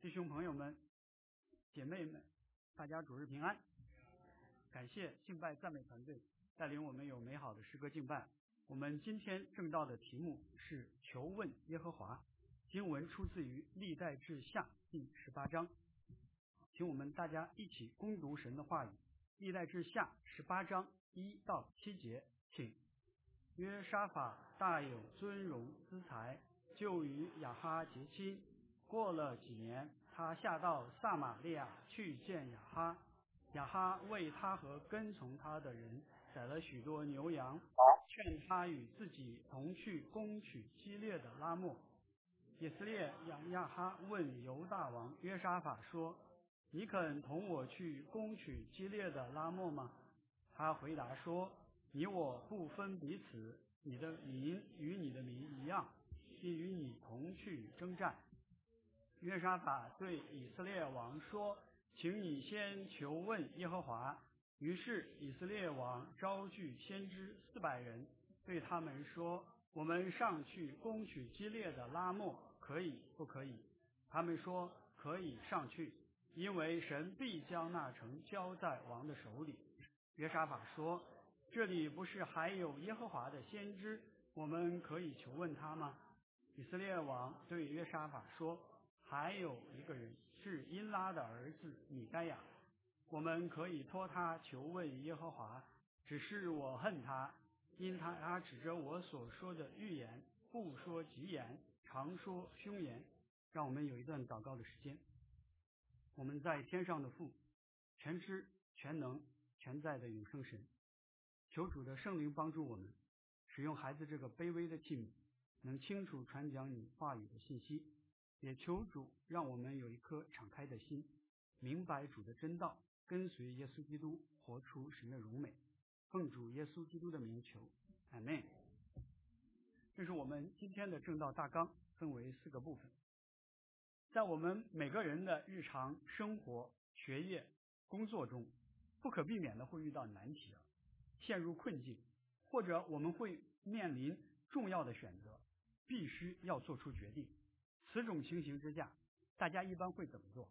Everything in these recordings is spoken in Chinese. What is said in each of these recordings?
弟兄朋友们、姐妹们，大家主日平安！感谢敬拜赞美团队带领我们有美好的诗歌敬拜。我们今天正道的题目是求问耶和华，经文出自于历代志下第18章。请我们大家一起攻读神的话语。历代志下18章1到7节，请。约沙法大有尊荣资财，就与亚哈结亲。过了几年，他下到撒玛利亚去见亚哈。亚哈为他和跟从他的人宰了许多牛羊，劝他与自己同去攻取基列的拉末。以色列亚哈问犹大王约沙法说：“你肯同我去攻取基列的拉末吗？”他回答说：“你我不分彼此，你的民与你的民一样，必与你同去征战。”约沙法对以色列王说：“请你先求问耶和华。”于是以色列王招聚先知400人，对他们说：“我们上去攻取基列的拉末，可以不可以？”他们说：“可以上去，因为神必将那城交在王的手里。”约沙法说：“这里不是还有耶和华的先知，我们可以求问他吗？”以色列王对约沙法说：“还有一个人是因拉的儿子米该亚，我们可以托他求问耶和华。只是我恨他，因他指着我所说的预言，不说吉言，常说凶言。”让我们有一段祷告的时间。我们在天上的父，全知全能全在的永生神，求主的圣灵帮助我们，使用孩子这个卑微的器皿，能清楚传讲你话语的信息。也求主让我们有一颗敞开的心，明白主的真道，跟随耶稣基督，活出神的荣美。奉主耶稣基督的名求，阿们。这是我们今天的正道大纲，分为4个部分。在我们每个人的日常生活、学业、工作中，不可避免的会遇到难题，陷入困境，或者我们会面临重要的选择，必须要做出决定。此种情形之下，大家一般会怎么做？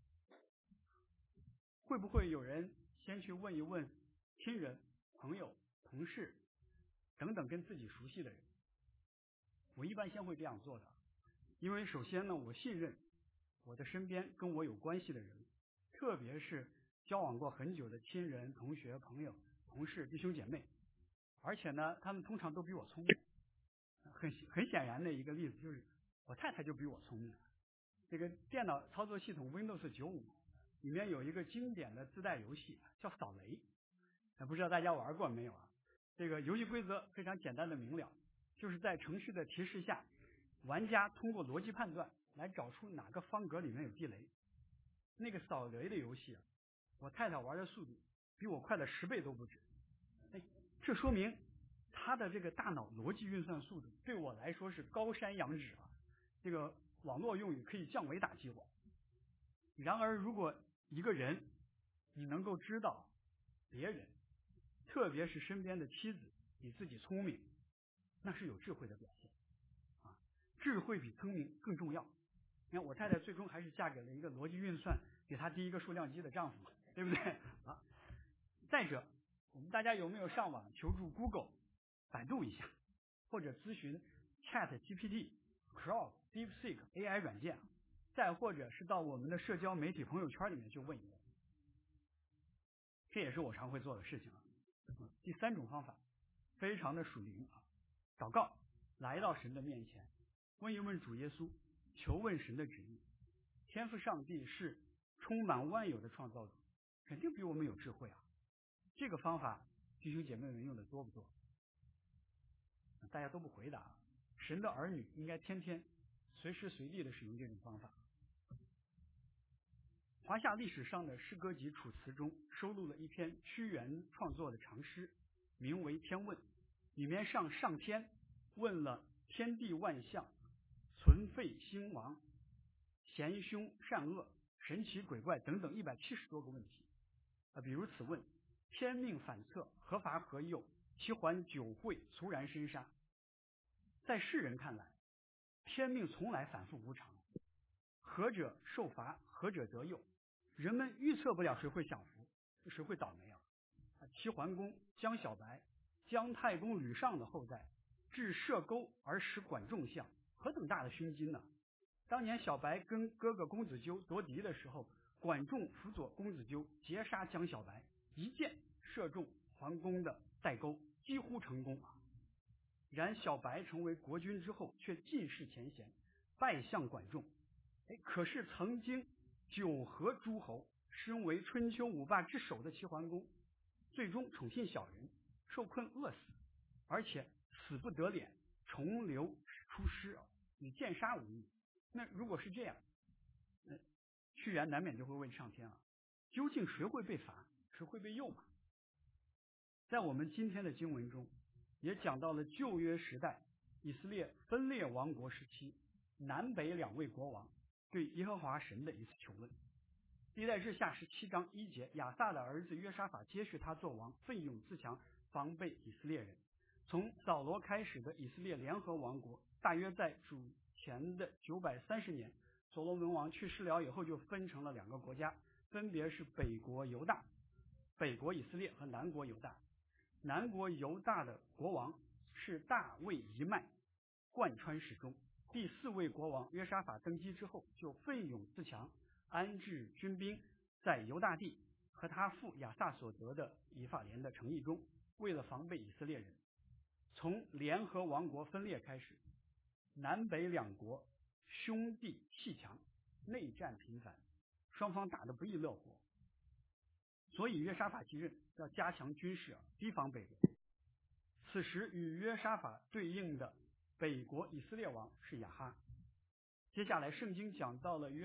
会不会有人先去问一问亲人、朋友、同事等等跟自己熟悉的人？我一般先会这样做的，因为首先呢，我信任我的身边跟我有关系的人，特别是交往过很久的亲人、同学、朋友、同事、弟兄姐妹，而且呢，他们通常都比我聪明。很显然的一个例子就是我太太就比我聪明。这个电脑操作系统 Windows 95里面有一个经典的自带游戏叫扫雷，不知道大家玩过没有啊？这个游戏规则非常简单的明了，就是在程序的提示下，玩家通过逻辑判断来找出哪个方格里面有地雷。那个扫雷的游戏，我太太玩的速度比我快了10倍都不止。这说明他的这个大脑逻辑运算速度对我来说是高山仰止啊！这个网络用语可以降维打击我。然而，如果一个人你能够知道别人，特别是身边的妻子比自己聪明，那是有智慧的表现啊！智慧比聪明更重要。你看，我太太最终还是嫁给了一个逻辑运算给她第一个数量级的丈夫嘛，对不对啊？再者，我们大家有没有上网求助 Google、百度一下，或者咨询 ChatGPT、Claude、DeepSeek、AI 软件，再或者是到我们的社交媒体朋友圈里面去问一问，这也是我常会做的事情啊。第3种方法非常的属灵啊，祷告，来到神的面前，问一问主耶稣，求问神的旨意。天父上帝是充满万有的创造主，肯定比我们有智慧啊。这个方法弟兄姐妹们用的多不多？大家都不回答。神的儿女应该天天随时随地的使用这种方法。华夏历史上的诗歌集《楚辞》中收录了一篇屈原创作的长诗，名为《天问》，里面上天问了天地万象、存废兴亡、贤凶善恶、神奇鬼怪等等170多个问题。比如此问：天命反侧，何伐何诱？其还久会，猝然深杀。在世人看来，天命从来反复无常， 何者受罚，何者得佑。人们预测不了谁会享福，谁会倒霉啊！齐桓公姜小白，姜太公吕尚的后代，至射钩而使管仲相，何等大的勋金呢？当年小白跟哥哥公子纠夺嫡的时候，管仲辅佐公子纠截杀姜小白，一箭射中桓公的带钩，几乎成功。然小白成为国君之后，却尽释前嫌，拜相管仲。可是曾经九合诸侯，身为春秋五霸之首的齐桓公，最终宠信小人，受困饿死，而且死不得脸，重流出师，与剑杀无异。那如果是这样，屈原难免就会问上天了，究竟谁会被罚，谁会被佑嘛？在我们今天的经文中，也讲到了旧约时代以色列分裂王国时期，南北两位国王对耶和华神的一次求问。历代志下17章1节，亚撒的儿子约沙法接续他做王，奋勇自强，防备以色列人。从扫罗开始的以色列联合王国，大约在主前的930年，所罗门王去世了以后，就分成了两个国家，分别是北国犹大、北国以色列和南国犹大。南国犹大的国王是大卫一脉，贯穿始终。第4位国王约沙法登基之后，就奋勇自强，安置军兵在犹大地和他父亚撒所得的以法莲的城邑中，为了防备以色列人。从联合王国分裂开始，南北两国兄弟阋强，内战频繁，双方打得不亦乐乎。所以约沙法继任，要加强军事，提防北国。此时与约沙法对应的北国以色列王是亚哈。接下来圣经讲到了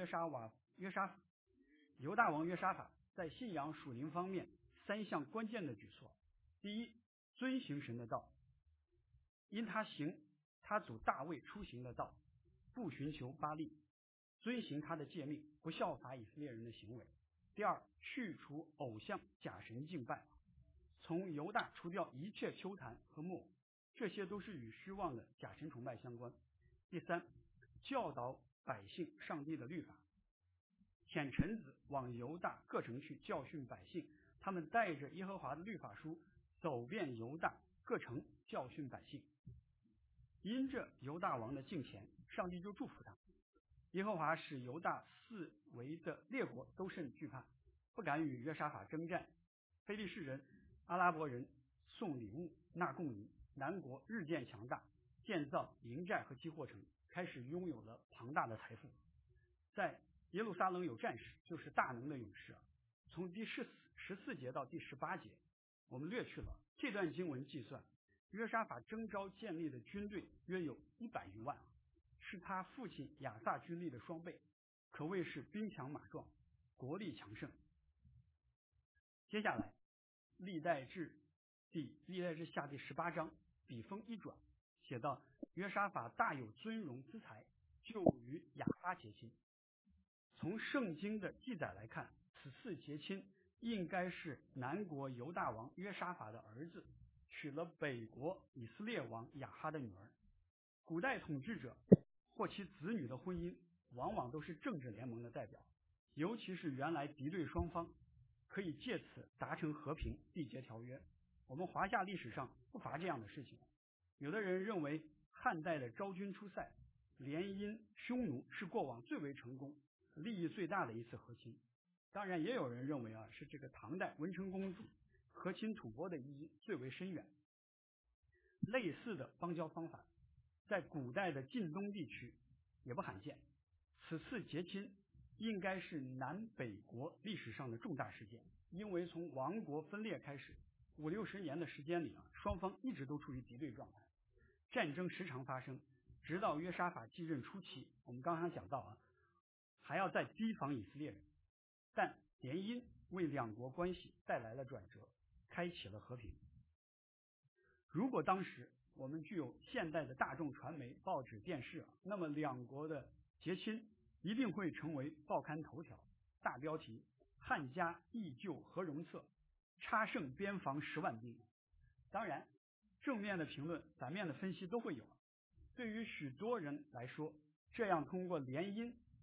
犹大王约沙法在信仰属灵方面3项关键的举措。第一，遵行神的道，因他行他祖大卫出行的道，不寻求巴力，遵行他的诫命，不效法以色列人的行为。第二，去除偶像假神敬拜，从犹大除掉一切丘坛和木偶，这些都是与虚妄的假神崇拜相关。第三，教导百姓上帝的律法，遣臣子往犹大各城去教训百姓，他们带着耶和华的律法书走遍犹大各城教训百姓。因着犹大王的敬虔，上帝就祝福他。耶和华使犹大四围的列国都甚惧怕，不敢与约沙法征战。非利士人、阿拉伯人送礼物纳贡银，南国日渐强大，建造营寨和积货城，开始拥有了庞大的财富。在耶路撒冷有战士，就是大能的勇士。从第14节到第18节，我们略去了这段经文计算，约沙法征召建立的军队约有100余万，是他父亲亚撒军力的双倍，可谓是兵强马壮，国力强盛。接下来历代志下第18章笔锋一转，写到约沙法大有尊荣资财，就与亚哈结亲。从圣经的记载来看，此次结亲应该是南国犹大王约沙法的儿子娶了北国以色列王亚哈的女儿。古代统治者或其子女的婚姻往往都是政治联盟的代表，尤其是原来敌对双方可以借此达成和平，缔结条约。我们华夏历史上不乏这样的事情。有的人认为汉代的昭君出塞、联姻匈奴是过往最为成功、利益最大的一次和亲。当然也有人认为是这个唐代文成公主和亲吐蕃的意义最为深远。类似的邦交方法在古代的晋东地区也不罕见。此次结亲应该是南北国历史上的重大事件，因为从王国分裂开始50-60年的时间里双方一直都处于敌对状态，战争时常发生，直到约沙法继任初期，我们刚才讲到还要再提防以色列人，但联姻为两国关系带来了转折，开启了和平。如果当时我们具有现代的大众传媒、报纸、电视，那么两国的结亲一定会成为报刊头条，大标题：汉家义旧何容策，插胜边防10万兵。当然正面的评论、反面的分析都会有。对于许多人来说，这样通过联姻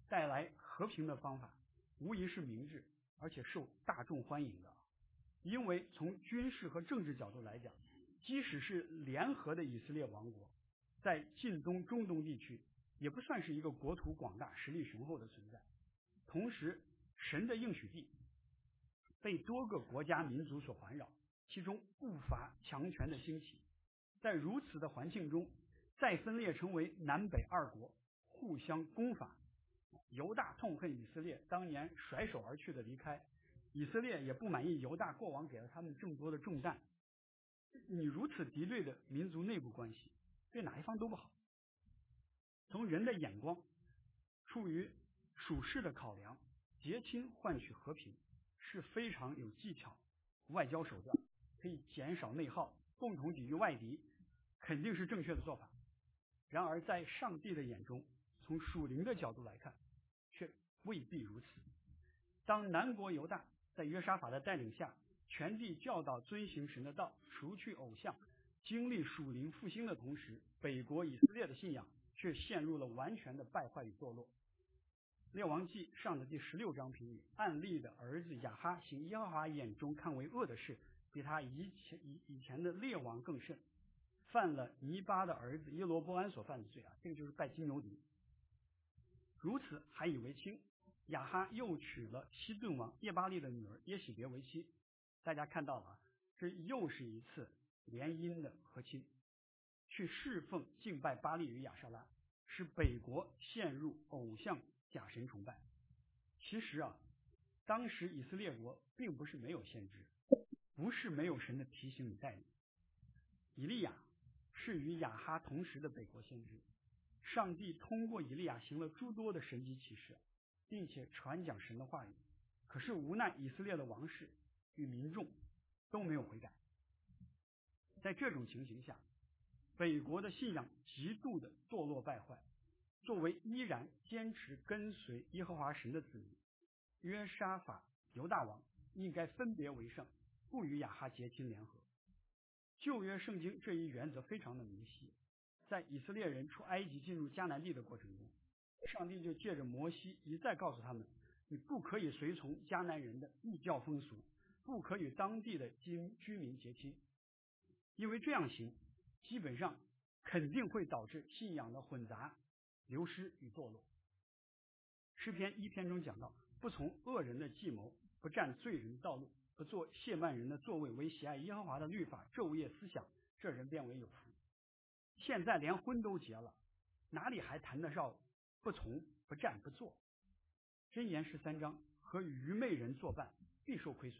带来和平的方法，无疑是明智而且受大众欢迎的。因为从军事和政治角度来讲，即使是联合的以色列王国，在近东、中东地区也不算是一个国土广大、实力雄厚的存在。同时，神的应许地被多个国家民族所环绕，其中不乏强权的兴起。在如此的环境中，再分裂成为南北二国，互相攻伐。犹大痛恨以色列当年甩手而去的离开，以色列也不满意犹大过往给了他们这么多的重担。你如此敌对的民族内部关系，对哪一方都不好。从人的眼光，出于属世的考量，结亲换取和平是非常有技巧外交手段，可以减少内耗，共同抵御外敌，肯定是正确的做法。然而在上帝的眼中，从属灵的角度来看，却未必如此。当南国犹大在约沙法的带领下，全地教导遵行神的道，除去偶像，经历属灵复兴的同时，北国以色列的信仰却陷入了完全的败坏与堕落。列王记上的第16章评语，暗利的儿子亚哈行耶和华眼中看为恶的事，比他以前的列王更甚，犯了尼巴的儿子耶罗波安所犯的罪啊，这个就是拜金牛犊。如此还以为轻，亚哈又娶了西顿王耶巴利的女儿耶喜别为妻。大家看到了啊，这又是一次联姻的和亲，去侍奉敬拜巴利与亚沙拉，使北国陷入偶像假神崇拜。其实啊，当时以色列国并不是没有先知，不是没有神的提醒与带领。以利亚是与亚哈同时的北国先知，上帝通过以利亚行了诸多的神迹奇事，并且传讲神的话语。可是无奈以色列的王室与民众都没有悔改。在这种情形下，北国的信仰极度的堕落败坏。作为依然坚持跟随耶和华神的子民，约沙法犹大王应该分别为圣，不与亚哈结亲联合。旧约圣经这一原则非常的明晰，在以色列人出埃及进入迦南地的过程中，上帝就借着摩西一再告诉他们，你不可以随从迦南人的异教风俗，不可与当地的居民结亲，因为这样行基本上肯定会导致信仰的混杂、流失与堕落。诗篇1篇中讲到，不从恶人的计谋，不占罪人的道路，不做亵慢人的座位，为喜爱耶和华的律法昼夜思想，这人便为有福。现在连婚都结了，哪里还谈得上不从、不占、不做？箴言13章，和愚昧人作伴，必受亏损。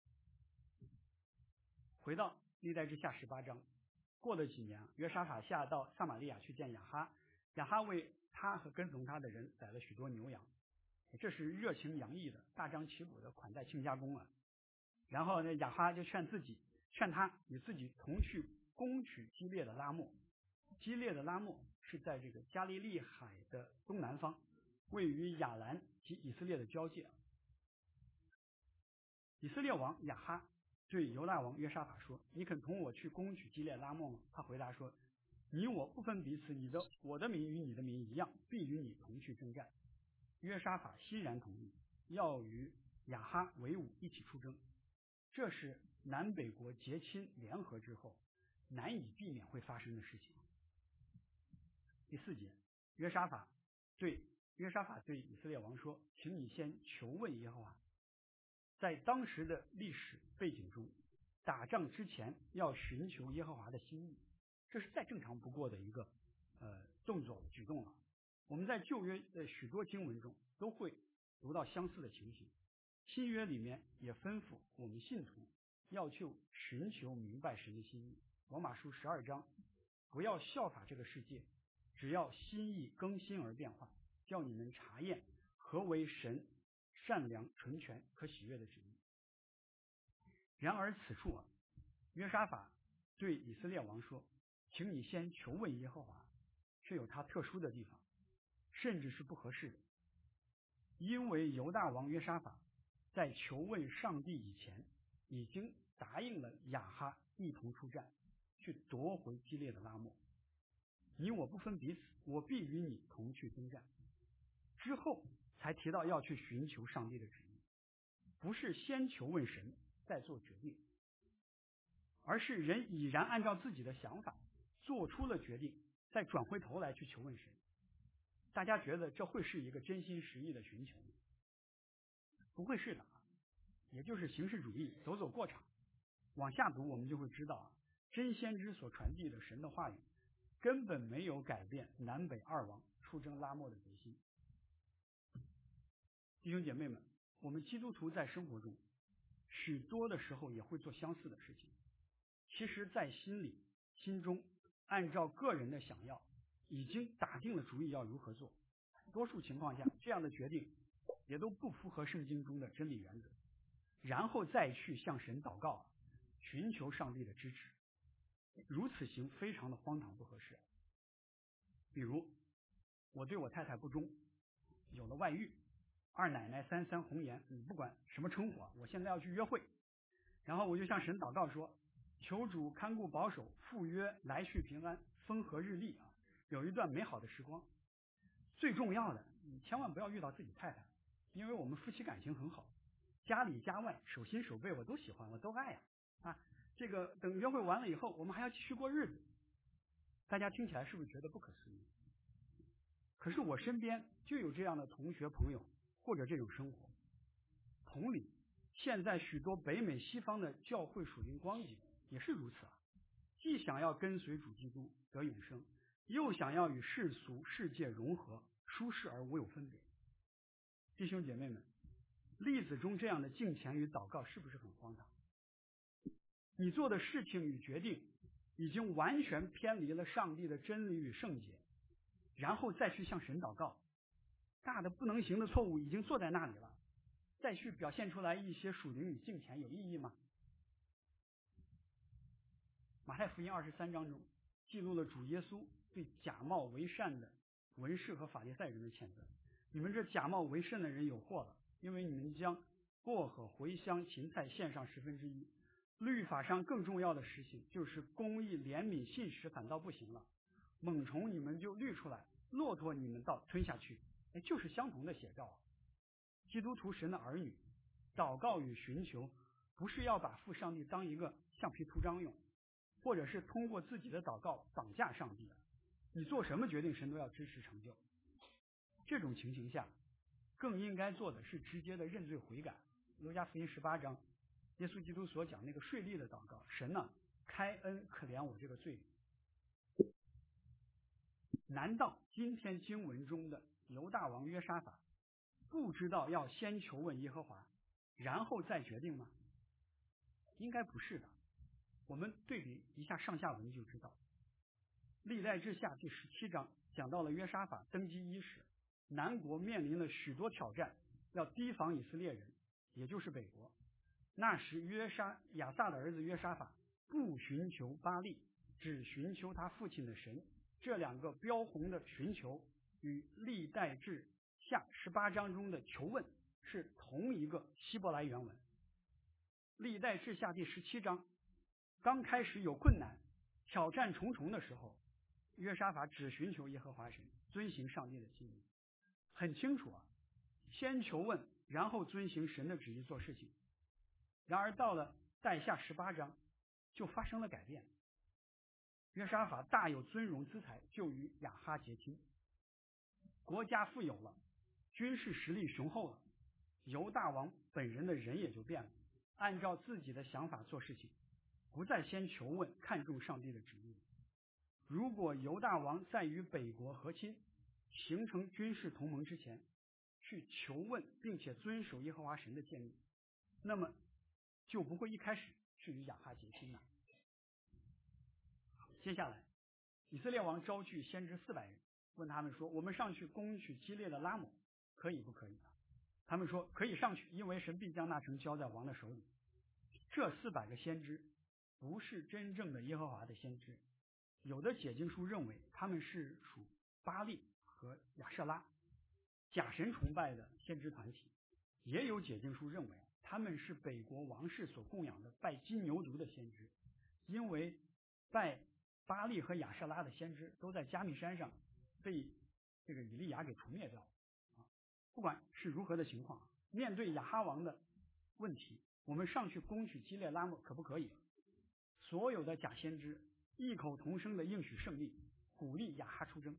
回到历代志下18章，过了几年，约沙法下到撒玛利亚去见亚哈，亚哈为他和跟从他的人宰了许多牛羊，这是热情洋溢的、大张旗鼓的款待亲家公啊。然后呢，亚哈就劝他与自己同去攻取基列的拉末。基列的拉末是在这个加利利海的东南方，位于亚兰及以色列的交界。以色列王亚哈对犹大王约沙法说，你肯同我去攻取基列拉末吗？他回答说，你我不分彼此，我的民与你的民一样，必与你同去征战。约沙法欣然同意，要与亚哈为伍一起出征。这是南北国结亲联合之后难以避免会发生的事情。第4节，约沙法对以色列王说，请你先求问耶和华。在当时的历史背景中，打仗之前要寻求耶和华的心意，这是再正常不过的一个举动了。我们在旧约的许多经文中都会读到相似的情形，新约里面也吩咐我们信徒要去寻求明白神的心意。罗马书12章，不要效法这个世界，只要心意更新而变化，叫你们查验何为神善良、纯全、可喜悦的旨意。然而此处啊，约沙法对以色列王说，请你先求问耶和华，却有他特殊的地方，甚至是不合适的。因为犹大王约沙法在求问上帝以前，已经答应了亚哈一同出战，去夺回基列的拉末。你我不分彼此，我必与你同去征战。 之后才提到要去寻求上帝的旨意，不是先求问神再做决定，而是人已然按照自己的想法做出了决定，再转回头来去求问神。大家觉得这会是一个真心实意的寻求吗？不会是的，也就是形式主义，走走过场。往下读我们就会知道，真先知所传递的神的话语根本没有改变南北二王出征拉末的决心。弟兄姐妹们，我们基督徒在生活中许多的时候也会做相似的事情，其实在心中按照个人的想要已经打定了主意要如何做，多数情况下这样的决定也都不符合圣经中的真理原则，然后再去向神祷告，寻求上帝的支持。如此行非常的荒唐不合适。比如我对我太太不忠，有了外遇，二奶奶三三红颜，你不管什么称呼，我现在要去约会，然后我就向神祷告说，求主看顾保守，赴约来去平安，风和日丽，有一段美好的时光。最重要的，你千万不要遇到自己太太，因为我们夫妻感情很好，家里家外手心手背我都喜欢，我都爱这个等约会完了以后，我们还要继续过日子。大家听起来是不是觉得不可思议？可是我身边就有这样的同学朋友，或者这种生活。同理，现在许多北美西方的教会属灵光景也是如此既想要跟随主基督得永生，又想要与世俗世界融合，舒适而无有分别。弟兄姐妹们，例子中这样的敬虔与祷告是不是很荒唐？你做的事情与决定已经完全偏离了上帝的真理与圣洁，然后再去向神祷告，大的不能行的错误已经坐在那里了，再去表现出来一些属灵与敬虔有意义吗？马太福音23章中记录了主耶稣对假冒为善的文士和法利赛人的谴责。你们这假冒为善的人有祸了，因为你们将薄荷、茴香、芹菜献上1/10，律法上更重要的事情就是公义、怜悯、信实反倒不行了。猛虫你们就滤出来，骆驼你们倒吞下去，就是相同的写照。基督徒神的儿女，祷告与寻求不是要把父上帝当一个橡皮图章用，或者是通过自己的祷告绑架上帝，你做什么决定神都要支持成就。这种情形下更应该做的是直接的认罪悔改。路加福音18章耶稣基督所讲那个税吏的祷告，神开恩可怜我这个罪人。难道今天经文中的犹大王约沙法不知道要先求问耶和华，然后再决定吗？应该不是的。我们对比一下上下文就知道。历代志下第17章讲到了约沙法登基伊始，南国面临了许多挑战，要提防以色列人，也就是北国。那时亚撒的儿子约沙法不寻求巴力，只寻求他父亲的神。这两个标红的寻求与历代志下18章中的求问是同一个希伯来原文。历代志下第17章刚开始有困难挑战重重的时候，约沙法只寻求耶和华神，遵行上帝的心意。很清楚先求问，然后遵行神的旨意做事情。然而到了代下18章就发生了改变，约沙法大有尊荣资财，就与亚哈结亲，国家富有了，军事实力雄厚了，犹大王本人的人也就变了，按照自己的想法做事情，不再先求问看重上帝的旨意。如果犹大王在与北国和亲形成军事同盟之前去求问并且遵守耶和华神的诫命，那么就不会一开始去与亚哈结亲了。接下来以色列王招聚先知400人，问他们说，我们上去攻取基列的拉姆可以不可以？他们说可以上去，因为神必将那城交在王的手里。这400个先知不是真正的耶和华的先知，有的解经书认为他们是属巴力和亚舍拉假神崇拜的先知团体，也有解经书认为他们是北国王室所供养的拜金牛犊的先知，因为拜巴力和亚舍拉的先知都在加密山上被这个以利亚给除灭掉， 管是如何的情况，面对亚哈王的问题，我们上去攻取基列拉木可不可以？所有的假先知异口同声的应许胜利，鼓励亚哈出征。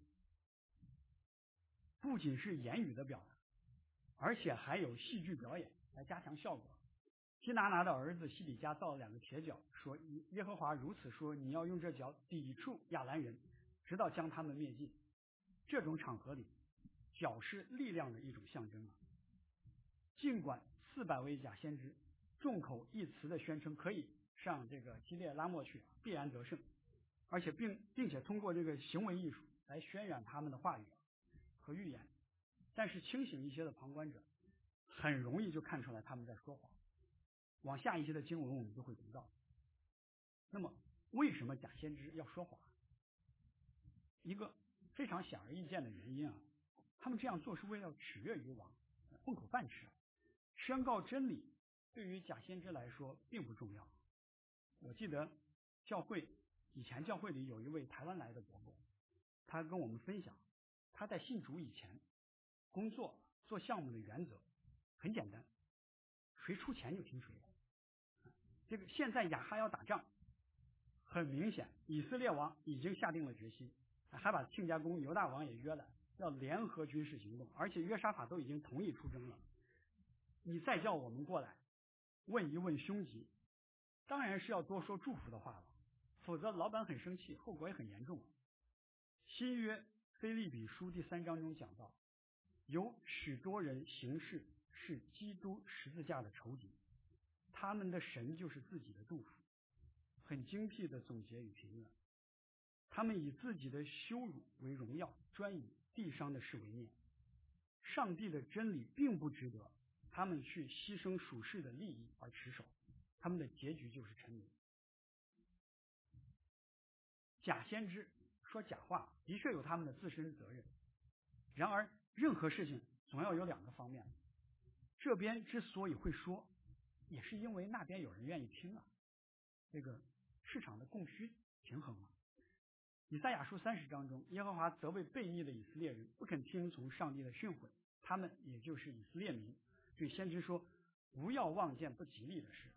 不仅是言语的表达，而且还有戏剧表演来加强效果。基拿拿的儿子西底家造了2个铁脚，说耶和华如此说，你要用这脚抵触亚兰人，直到将他们灭尽。这种场合里，脚是力量的一种象征啊。尽管400位假先知众口一词的宣称可以上这个基列拉莫去，必然得胜，而且并且通过这个行为艺术来渲染他们的话语和预言，但是清醒一些的旁观者很容易就看出来他们在说谎。往下一些的经文我们就会读到。那么为什么假先知要说谎？一个非常显而易见的原因啊，他们这样做是为了取悦于王，混口饭吃。宣告真理对于假先知来说并不重要。我记得以前教会里有一位台湾来的伯伯，他跟我们分享，他在信主以前工作做项目的原则很简单，谁出钱就听谁的。这个现在亚哈要打仗，很明显以色列王已经下定了决心，还把亲家公犹大王也约了，要联合军事行动，而且约沙法都已经同意出征了。你再叫我们过来问一问凶吉，当然是要多说祝福的话了，否则老板很生气，后果也很严重。新约腓立比书第3章中讲到，有许多人行事是基督十字架的仇敌，他们的神就是自己的杜甫，很精辟的总结与评论。他们以自己的羞辱为荣耀，专以地上的事为念。上帝的真理并不值得他们去牺牲属世的利益而持守，他们的结局就是沉迷。假先知说假话的确有他们的自身责任，然而任何事情总要有2个方面，这边之所以会说，也是因为那边有人愿意听啊，这个市场的供需平衡啊。以赛亚书30章中，耶和华责备悖逆的以色列人不肯听从上帝的训诲，他们也就是以色列民，对先知说，不要望见不吉利的事。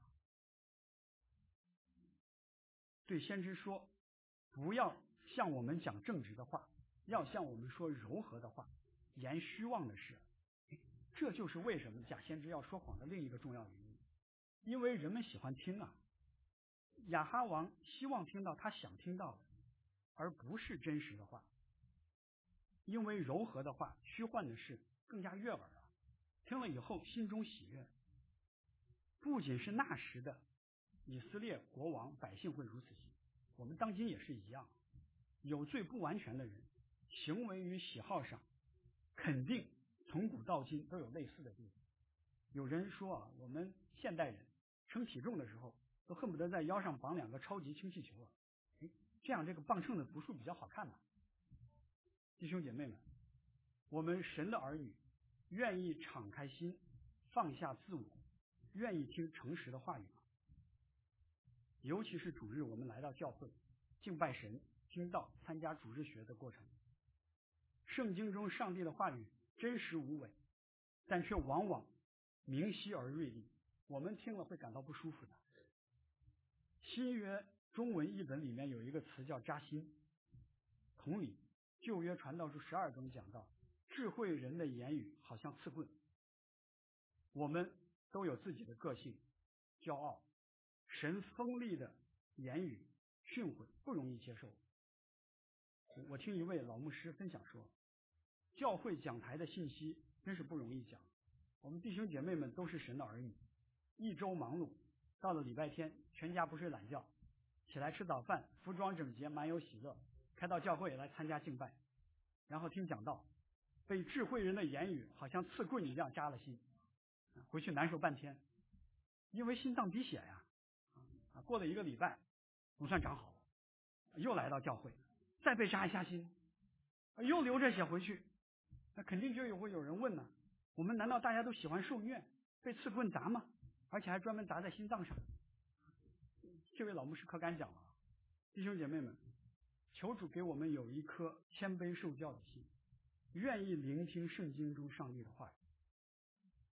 对先知说，不要向我们讲正直的话，要向我们说柔和的话，言虚妄的事。这就是为什么假先知要说谎的另一个重要原因，因为人们喜欢听啊。亚哈王希望听到他想听到的，而不是真实的话，因为柔和的话、虚幻的事更加悦耳啊，听了以后心中喜悦。不仅是那时的以色列国王百姓会如此行，我们当今也是一样。有罪不完全的人，行为与喜好上肯定从古到今都有类似的地方。有人说啊，我们现代人称体重的时候都恨不得在腰上绑2个超级氢气球啊，这样这个磅秤的读数比较好看嘛。弟兄姐妹们，我们神的儿女愿意敞开心，放下自我，愿意听诚实的话语吗？尤其是主日我们来到教会敬拜神、听道、参加主日学的过程，圣经中上帝的话语真实无伪，但却往往明晰而锐利，我们听了会感到不舒服的。新约中文译本里面有一个词叫扎心。同理，旧约传道书12中讲到，智慧人的言语好像刺棍。我们都有自己的个性、骄傲，神锋利的言语训诲不容易接受。我听一位老牧师分享说，教会讲台的信息真是不容易讲。我们弟兄姐妹们都是神的儿女，一周忙碌，到了礼拜天全家不睡懒觉，起来吃早饭，服装整洁，满有喜乐，开到教会来参加敬拜，然后听讲道，被智慧人的言语好像刺棍一样扎了心，回去难受半天，因为心脏滴血呀。过了1个礼拜总算长好了，又来到教会，再被扎一下心，又流着血回去，那肯定就会有人问呢，我们难道大家都喜欢受虐，被刺棍砸吗？而且还专门砸在心脏上。这位老牧师可敢讲了，弟兄姐妹们，求主给我们有一颗谦卑受教的心，愿意聆听圣经中上帝的话语，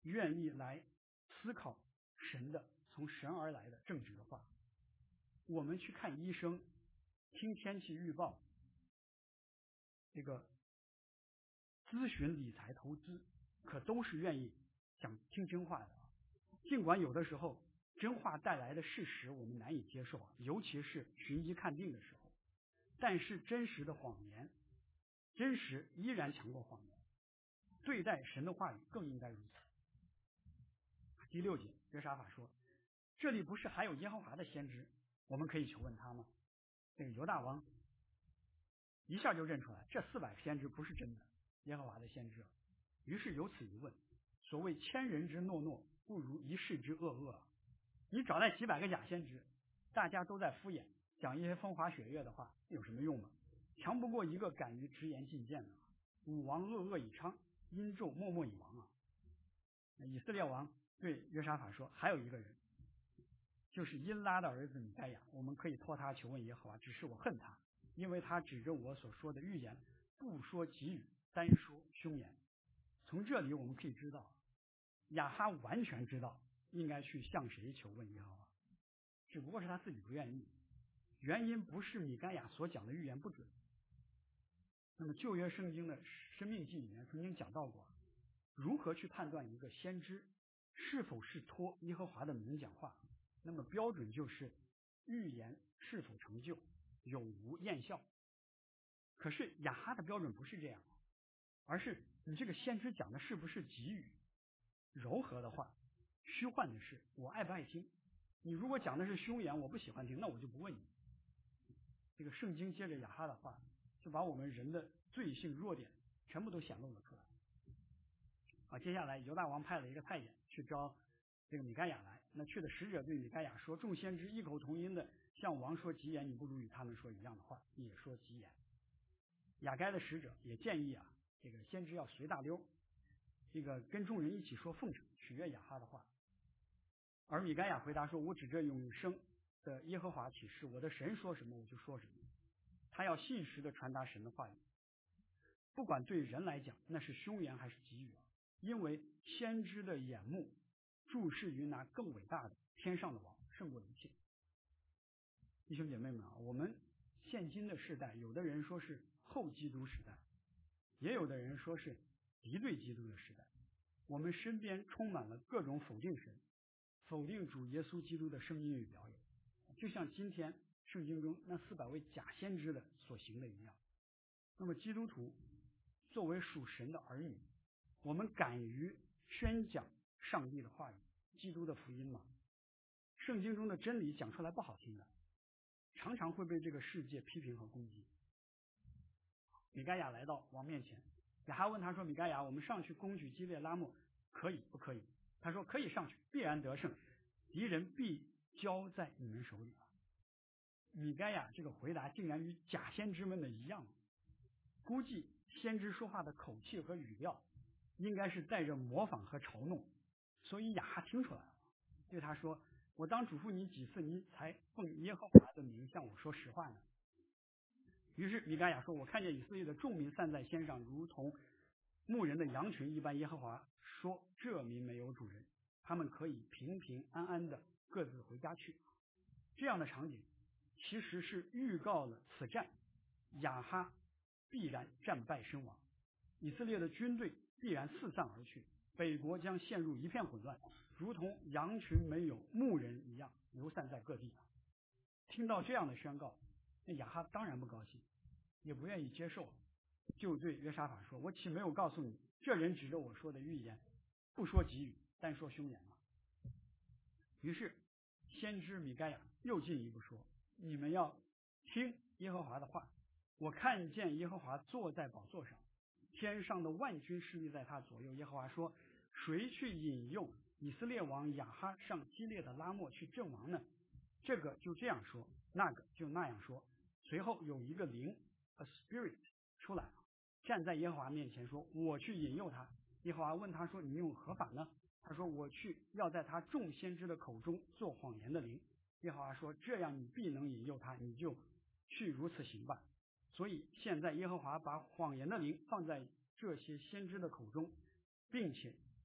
愿意来思考神的从神而来的正直的话。我们去看医生，听天气预报，这个咨询理财投资，可都是愿意想听真话的。尽管有的时候真话带来的事实我们难以接受，尤其是寻医看病的时候，但是真实的谎言，真实依然强过谎言。对待神的话语更应该如此。第6节，约沙法说：“这里不是还有耶和华的先知，我们可以求问他吗？”这个犹大王一下就认出来，这400个先知不是真的耶和华的先知。于是由此一问，所谓千人之诺诺，不如一世之恶恶。你找来几百个假先知，大家都在敷衍，讲一些风花雪月的话，有什么用吗？强不过一个敢于直言进谏的。武王恶恶以昌，殷纣默默以亡啊。以色列王对约沙法说，还有一个人，就是因拉的儿子米该亚，我们可以托他求问耶和华，只是我恨他，因为他指着我所说的预言不说吉语，单说凶言。从这里我们可以知道，亚哈完全知道应该去向谁求问耶和华，只不过是他自己不愿意。原因不是米该亚所讲的预言不准。那么旧约圣经的申命记里面曾经讲到过，如何去判断一个先知是否是托耶和华的名讲话。那么标准就是预言是否成就，有无验效。可是亚哈的标准不是这样，而是你这个先知讲的是不是吉语，柔和的话，虚幻的事，我爱不爱听。你如果讲的是凶言，我不喜欢听，那我就不问你。这个圣经接着亚哈的话，就把我们人的罪性弱点全部都显露了出来。接下来犹大王派了一个太监去招这个米该亚来。那去的使者对米该亚说，众先知异口同音的向王说吉言，你不如与他们说一样的话，你也说吉言。亚该的使者也建议这个先知要随大溜，这个跟众人一起说奉承取悦亚哈的话。而米该亚回答说，我指着永生的耶和华起誓，我的神说什么我就说什么。他要信实的传达神的话语，不管对人来讲那是凶言还是吉语，因为先知的眼目注视于那更伟大的天上的王，胜过一切。弟兄姐妹们我们现今的时代，有的人说是后基督时代，也有的人说是敌对基督的时代。我们身边充满了各种否定神、否定主耶稣基督的声音与表演，就像今天圣经中那400位假先知的所行的一样。那么基督徒作为属神的儿女，我们敢于宣讲上帝的话语，基督的福音吗？圣经中的真理讲出来不好听的，常常会被这个世界批评和攻击。米该亚来到王面前，亚哈问他说，米该亚，我们上去攻取基列拉木可以不可以？他说可以上去，必然得胜，敌人必交在你们手里。米该亚这个回答竟然与假先知们的一样，估计先知说话的口气和语调应该是带着模仿和嘲弄，所以亚哈听出来了，对他说，我当嘱咐你几次，你才奉耶和华的名向我说实话呢？于是米该亚说，我看见以色列的众民散在天上，如同牧人的羊群一般。耶和华说，这民没有主人，他们可以平平安安的各自回家去。这样的场景其实是预告了此战亚哈必然战败身亡，以色列的军队必然四散而去，北国将陷入一片混乱，如同羊群没有牧人一样流散在各地。听到这样的宣告，那亚哈当然不高兴，也不愿意接受，就对约沙法说，我岂没有告诉你，这人指着我说的预言不说吉语，单说凶言吗？于是先知米该亚又进一步说，你们要听耶和华的话，我看见耶和华坐在宝座上，天上的万军侍立在他左右。耶和华说，谁去引诱以色列王亚哈上基列的拉末去阵亡呢？这个就这样说，那个就那样说。随后有一个灵 a spirit 出来，站在耶和华面前说，我去引诱他。耶和华问他说，你用何法呢？他说，我去要在他众先知的口中做谎言的灵。耶和华说，这样你必能引诱他，你就去如此行吧。所以现在耶和华把谎言的灵放在这些先知的口中，并且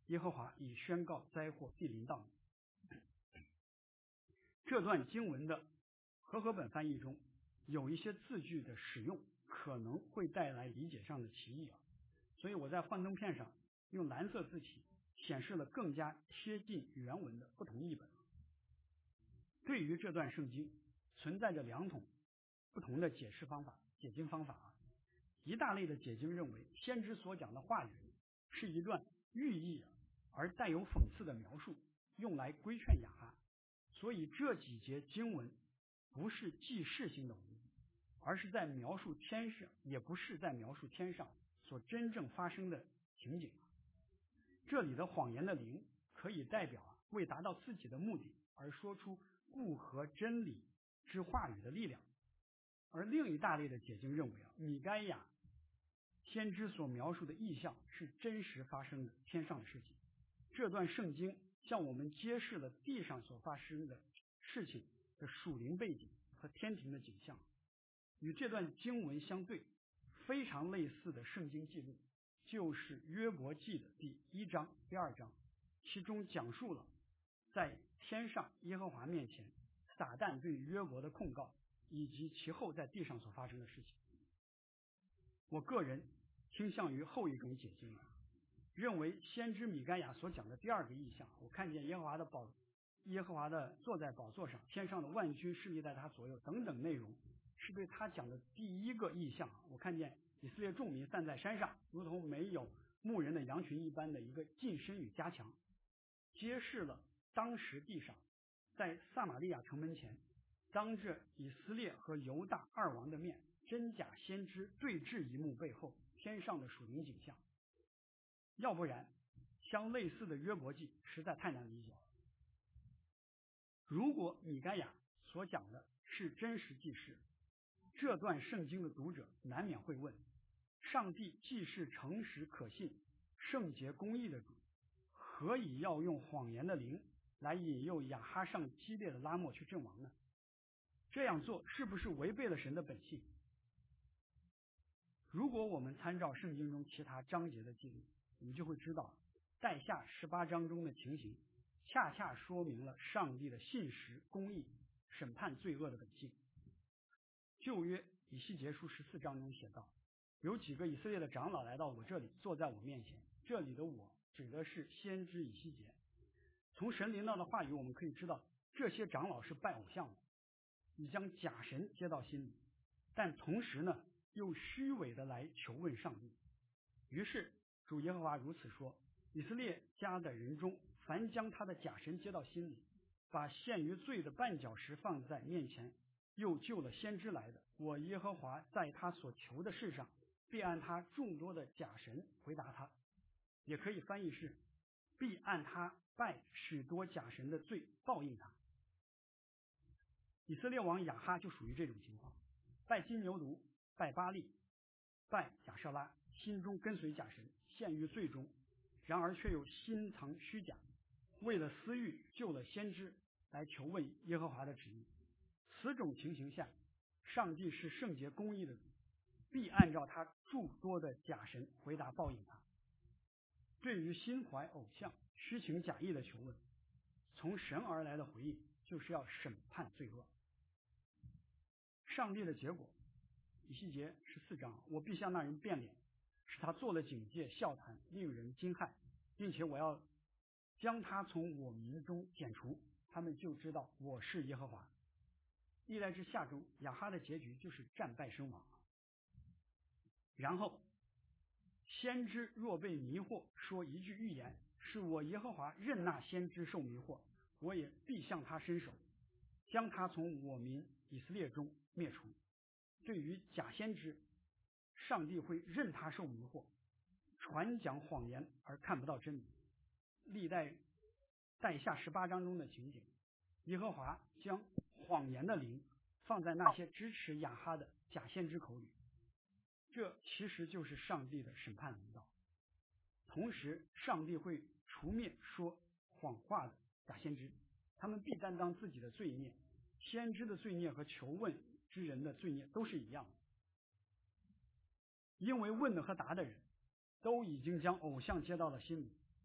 耶和华已宣告灾祸必临到你。这段经文的和合本翻译中有一些字句的使用可能会带来理解上的歧义所以我在幻灯片上用蓝色字体显示了更加贴近原文的不同译本。对于这段圣经存在着两种不同的解经方法一大类的解经认为先知所讲的话语是一段寓意而带有讽刺的描述，用来规劝亚哈，所以这几节经文不是记事性的文字，而是在描述天上，也不是在描述天上所真正发生的情景。这里的谎言的灵可以代表为达到自己的目的而说出不合真理之话语的力量。而另一大类的解经认为米该亚先知所描述的意象是真实发生的天上的事情。这段圣经向我们揭示了地上所发生的事情的属灵背景和天庭的景象。与这段经文相对，非常类似的圣经记录就是约伯记的第1章、第2章，其中讲述了在天上耶和华面前撒旦对约伯的控告，以及其后在地上所发生的事情。我个人倾向于后一种解经，认为先知米该亚所讲的第二个意象，我看见耶和华的坐在宝座上，天上的万军势力在他左右等等内容，是对他讲的第一个意象。我看见以色列众民散在山上，如同没有牧人的羊群一般的一个近身与加强，揭示了当时地上在撒玛利亚城门前当着以色列和犹大二王的面，真假先知对峙一幕背后天上的属灵景象。要不然像类似的约伯记实在太难理解了。如果米该亚所讲的是真实记事，这段圣经的读者难免会问，上帝既是诚实可信、圣洁公义的主，何以要用谎言的灵来引诱亚哈上激烈的拉末去阵亡呢？这样做是不是违背了神的本性？如果我们参照圣经中其他章节的记录，我们就会知道带下18章中的情形恰恰说明了上帝的信实、公义、审判罪恶的本性。旧约以西结书14章中写道，有几个以色列的长老来到我这里，坐在我面前。这里的我指的是先知以西结。从神临到的话语我们可以知道，这些长老是拜偶像的，你将假神接到心里，但同时呢又虚伪的来求问上帝。于是主耶和华如此说，以色列家的人中凡将他的假神接到心里，把陷于罪的绊脚石放在面前，又救了先知来的，我耶和华在他所求的事上必按他众多的假神回答他。也可以翻译是必按他拜许多假神的罪报应他。以色列王亚哈就属于这种情况，拜金牛犊，拜巴力，拜亚舍拉，心中跟随假神，陷于罪中，然而却又心藏虚假，为了私欲救了先知来求问耶和华的旨意。此种情形下，上帝是圣洁公义的主，必按照他诸多的假神回答报应他。对于心怀偶像、虚情假意的求问，从神而来的回应就是要审判罪恶。上帝的结果，以西结14章，我必向那人变脸，使他做了警戒、笑谈，令人惊骇，并且我要将他从我民中剪除，他们就知道我是耶和华。历代志下中亚哈的结局就是战败身亡。然后先知若被迷惑，说一句预言，是我耶和华任那先知受迷惑，我也必向他伸手，将他从我民以色列中灭除。对于假先知，上帝会任他受迷惑，传讲谎言而看不到真理。历代下18章中的情景，耶和华将谎言的灵放在那些支持亚哈的假先知口里，这其实就是上帝的审判临到。同时上帝会除灭说谎话的假先知，他们必担当自己的罪孽，先知的罪孽和求问之人的罪孽都是一样的。因为问的和答的人都已经将偶像接到了心里，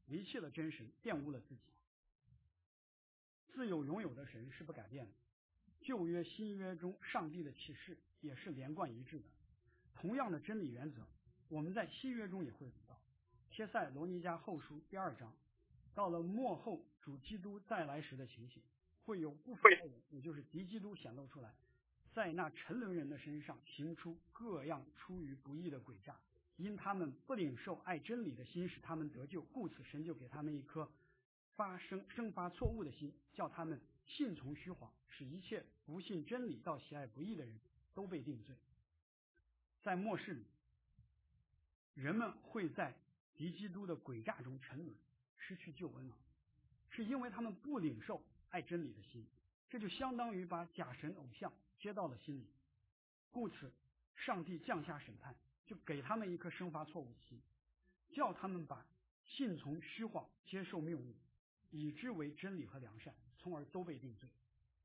离弃了真神，玷污了自己。自有永有的神是不改变的，旧约新约中上帝的启示也是连贯一致的。同样的真理原则，我们在新约中也会读到。帖撒罗尼迦后书第2章，到了末后主基督再来时的情形，会有不法的人，也就是敌基督显露出来，在那沉沦人的身上行出各样出于不义的诡诈，因他们不领受爱真理的心，使他们得救，故此神就给他们一颗生发错误的心，叫他们信从虚谎，使一切不信真理到喜爱不义的人都被定罪。在末世里，人们会在敌基督的诡诈中沉沦，失去救恩了，是因为他们不领受爱真理的心，这就相当于把假神偶像接到了心里。故此上帝降下审判，就给他们一颗生发错误的心，叫他们把信从虚谎，接受谬误，以之为真理和良善，从而都被定罪。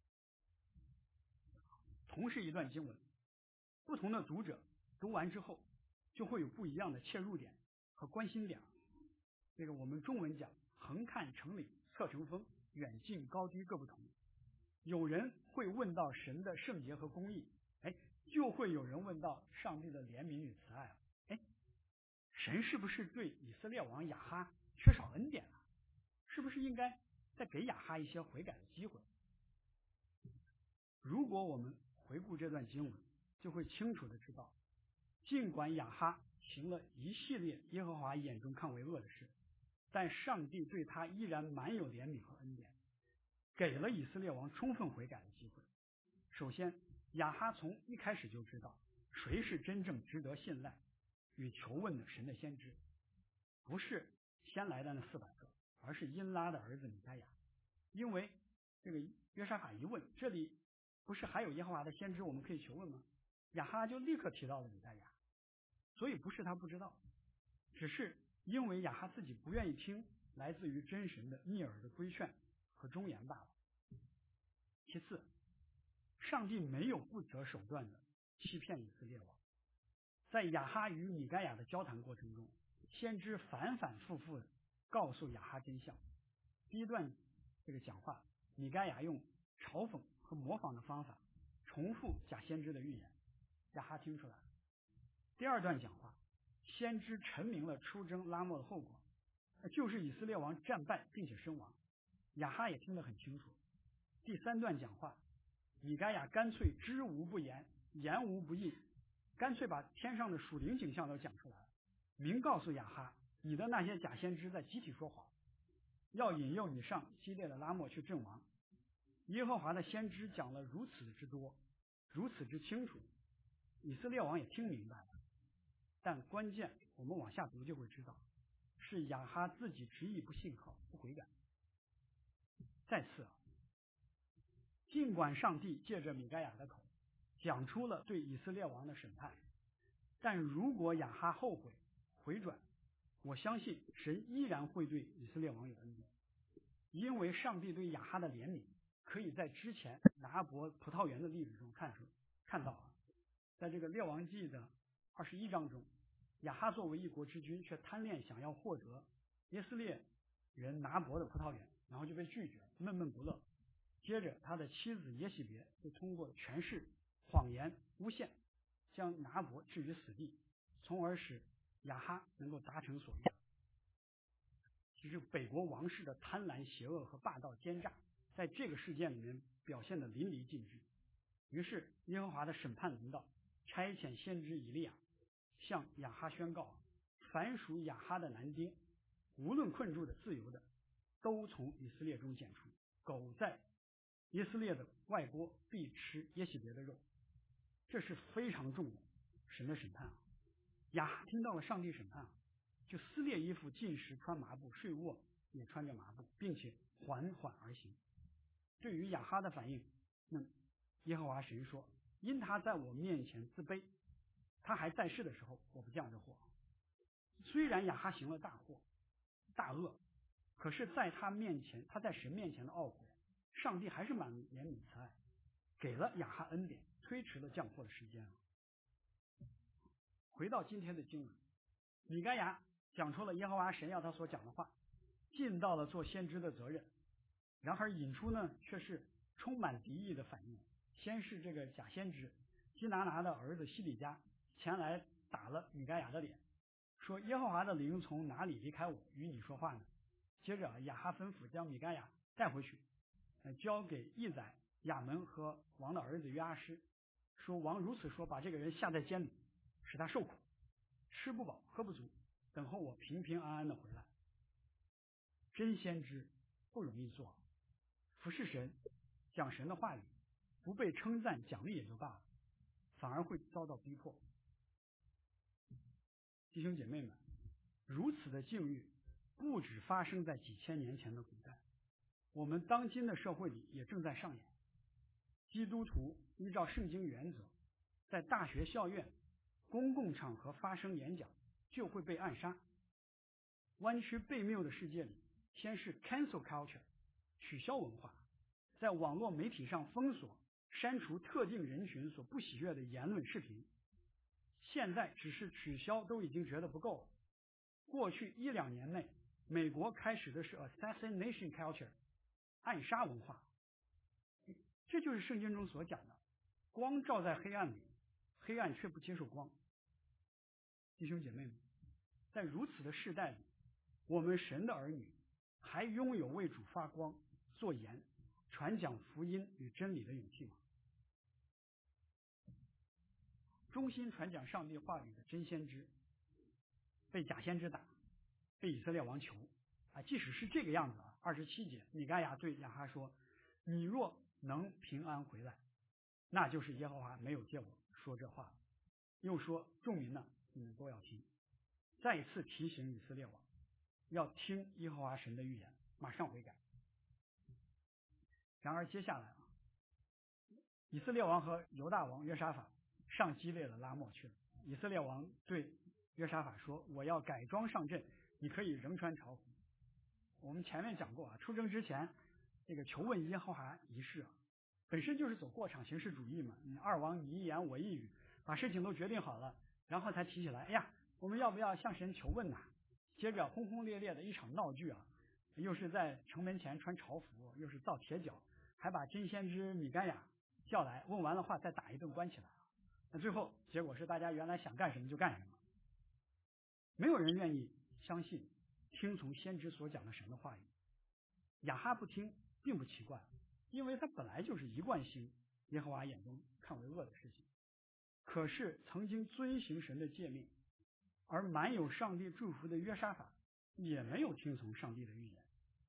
同是一段经文，不同的读者读完之后就会有不一样的切入点和关心点。这个我们中文讲横看成岭侧成峰，远近高低各不同。有人会问到神的圣洁和公义，就会有人问到上帝的怜悯与慈爱。神是不是对以色列王亚哈缺少恩典了？是不是应该再给亚哈一些悔改的机会？如果我们回顾这段经文，就会清楚的知道，尽管亚哈行了一系列耶和华眼中看为恶的事，但上帝对他依然满有怜悯和恩典，给了以色列王充分悔改的机会。首先，亚哈从一开始就知道谁是真正值得信赖与求问的神的先知，不是先来的那400个，而是因拉的儿子米该亚。因为这个约沙法一问，这里不是还有耶和华的先知我们可以求问吗？亚哈就立刻提到了米该亚，所以不是他不知道，只是因为亚哈自己不愿意听来自于真神的逆耳的规劝和忠言罢了。其次，上帝没有不择手段的欺骗以色列王。在亚哈与米该亚的交谈过程中，先知反反复复的告诉亚哈真相。第一段这个讲话，米该亚用嘲讽和模仿的方法重复假先知的预言，亚哈听出来了。第二段讲话，先知陈明了出征拉末的后果，就是以色列王战败并且身亡，亚哈也听得很清楚。第三段讲话，米该亚干脆知无不言，言无不应，干脆把天上的属灵景象都讲出来了，明告诉亚哈，你的那些假先知在集体说谎，要引诱你上激烈的拉末去阵亡。耶和华的先知讲了如此之多，如此之清楚，以色列王也听明白了。但关键我们往下读就会知道，是亚哈自己执意不信靠，不悔改。再次，尽管上帝借着米该亚的口讲出了对以色列王的审判，但如果亚哈后悔回转，我相信神依然会对以色列王有恩典，因为上帝对亚哈的怜悯可以在之前拿伯葡萄园的例子中看到。在这个列王记的21章中，亚哈作为一国之君，却贪恋想要获得耶斯列人拿伯的葡萄园，然后就被拒绝，闷闷不乐。接着他的妻子耶洗别就通过权势、谎言、诬陷，将拿伯置于死地，从而使亚哈能够达成所愿。其实北国王室的贪婪、邪恶和霸道奸诈，在这个事件里面表现得淋漓尽致。于是耶和华的审判临到，差遣先知以利亚向亚哈宣告，凡属亚哈的男丁，无论困住的自由的，都从以色列中剪除，狗在耶斯列的外郭必吃耶洗别的肉。这是非常重的神的审判。亚哈听到了上帝审判，就撕裂衣服，进食穿麻布，睡卧也穿着麻布，并且缓缓而行。对于亚哈的反应，耶和华神说，因他在我面前自卑，他还在世的时候，我不降这祸。虽然亚哈行了大祸大恶，可是在他在神面前的懊悔，上帝还是满怜悯慈爱，给了亚哈恩典，推迟了降祸的时间。回到今天的经文，米该亚讲出了耶和华神要他所讲的话， 尽到了做先知的责任，然而引出呢却是充满敌意的反应。先是这个假先知基拿拿的儿子西底家前来打了米该亚的脸，说耶和华的灵从哪里离开我与你说话呢？接着亚哈吩咐将米该亚带回去，交给义宰亚门和王的儿子约阿施，说王如此说，把这个人下在监里，使他受苦，吃不饱喝不足，等候我平平安安的回来。真先知不容易做，服侍神讲神的话语，不被称赞奖励也就罢了，反而会遭到逼迫。弟兄姐妹们，如此的境遇不只发生在几千年前的古代，我们当今的社会里也正在上演。基督徒依照圣经原则，在大学校院、公共场合发声演讲就会被暗杀。弯曲悖谬的世界里，先是 cancel culture 取消文化，在网络媒体上封锁删除特定人群所不喜悦的言论视频，现在只是取消都已经觉得不够了。过去1-2年内，美国开始的是 assassination culture 暗杀文化，这就是圣经中所讲的光照在黑暗里，黑暗却不接受光。弟兄姐妹们，在如此的世代里，我们神的儿女还拥有为主发光、做盐、传讲福音与真理的勇气吗？忠心传讲上帝话语的真先知被假先知打，被以色列王求即使是这个样子27节，米该亚对亚哈说：你若能平安回来，那就是耶和华没有借我说这话。又说众民呢，你们都要听。再一次提醒以色列王要听耶和华神的预言，马上悔改。然而接下来以色列王和犹大王约沙法上基列的拉末去了。以色列王对约沙法说：我要改装上阵，你可以仍穿朝服。我们前面讲过出征之前这个求问耶和华仪式本身就是走过场形式主义嘛，你二王你一言我一语，把事情都决定好了，然后才提起来，哎呀，我们要不要向神求问呢？接着轰轰烈烈的一场闹剧又是在城门前穿朝服，又是造铁脚，还把真先知米该亚叫来，问完了话再打一顿关起来。那最后结果是大家原来想干什么就干什么，没有人愿意相信听从先知所讲的神的话语。亚哈不听并不奇怪，因为他本来就是一贯行耶和华眼中看为恶的事情。可是曾经遵行神的诫命而满有上帝祝福的约沙法也没有听从上帝的预言。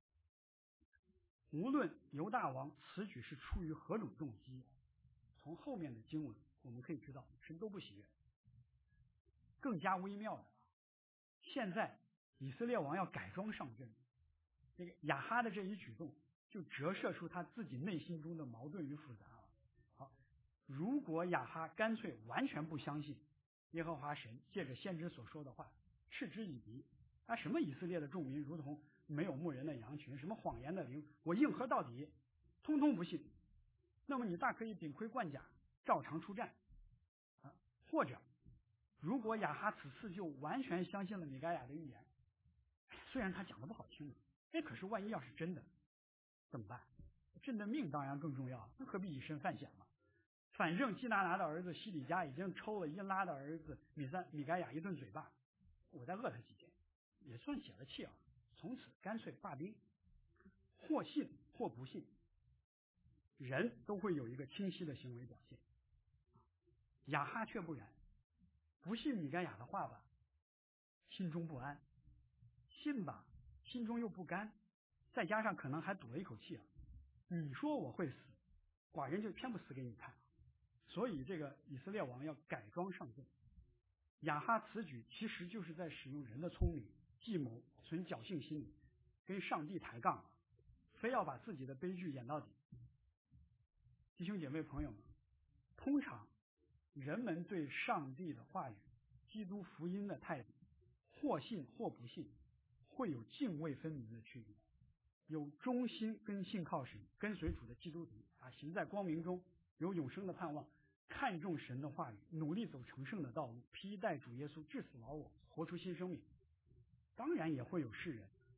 无论犹大王此举是出于何种动机，从后面的经文我们可以知道神都不喜悦。更加微妙的，现在以色列王要改装上阵，这个亚哈的这一举动就折射出他自己内心中的矛盾与复杂好，如果亚哈干脆完全不相信耶和华神借着先知所说的话，嗤之以鼻什么以色列的众民如同没有牧人的羊群，什么谎言的灵，我硬核到底，通通不信，那么你大可以顶盔贯甲照常出战或者如果亚哈此次就完全相信了米该亚的预言，虽然他讲的不好听可是万一要是真的怎么办？朕的命当然更重要，那何必以身犯险嘛？反正基拿拿的儿子西底家已经抽了因拉的儿子米该亚一顿嘴巴，我再饿他几天也算解了气从此干脆罢兵，或信或不信，人都会有一个清晰的行为表现。亚哈却不然，不信米该亚的话吧，心中不安；信吧，心中又不甘，再加上可能还赌了一口气你说我会死，寡人就偏不死给你看。所以这个以色列王要改装上阵。亚哈此举其实就是在使用人的聪明计谋，存侥幸心理，跟上帝抬杠非要把自己的悲剧演到底。弟兄姐妹朋友们，通常人们对上帝的话语、基督福音的态度，或信或不信，会有泾渭分明的区别。有忠心跟信靠神、跟随主的基督徒行在光明中，有永生的盼望，看重神的话语，努力走成圣的道路，披戴主耶稣，至死老我，活出新生命。当然也会有世人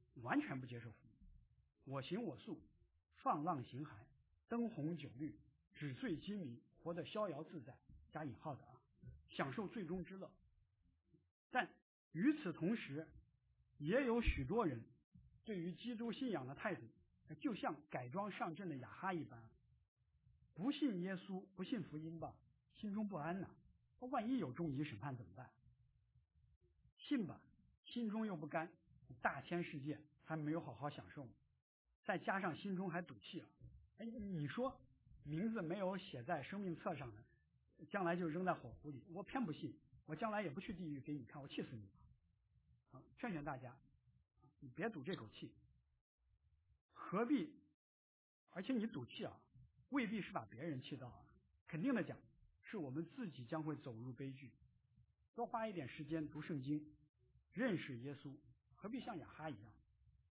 完全不接受福音，我行我素，放浪形骸，灯红酒绿，纸醉金迷，活得逍遥自在（加引号的啊），享受最终之乐。但与此同时，也有许多人对于基督信仰的态度，就像改装上阵的亚哈一般，不信耶稣，不信福音吧，心中不安呐。万一有终极审判怎么办？信吧，心中又不甘，大千世界还没有好好享受，再加上心中还赌气了。你说名字没有写在生命册上的，将来就扔在火湖里，我偏不信，我将来也不去地狱给你看，我气死你了！劝劝大家，你别赌这口气，何必？而且你赌气啊，未必是把别人气到啊，肯定的讲，是我们自己将会走入悲剧。多花一点时间读圣经，认识耶稣，何必像亚哈一样